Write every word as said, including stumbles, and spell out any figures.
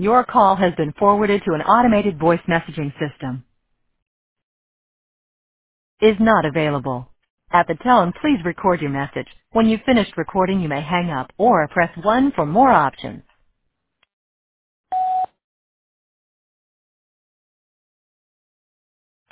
Your call has been forwarded to an automated voice messaging system. Is not available. At the tone, please record your message. When you've finished recording, you may hang up or press one for more options.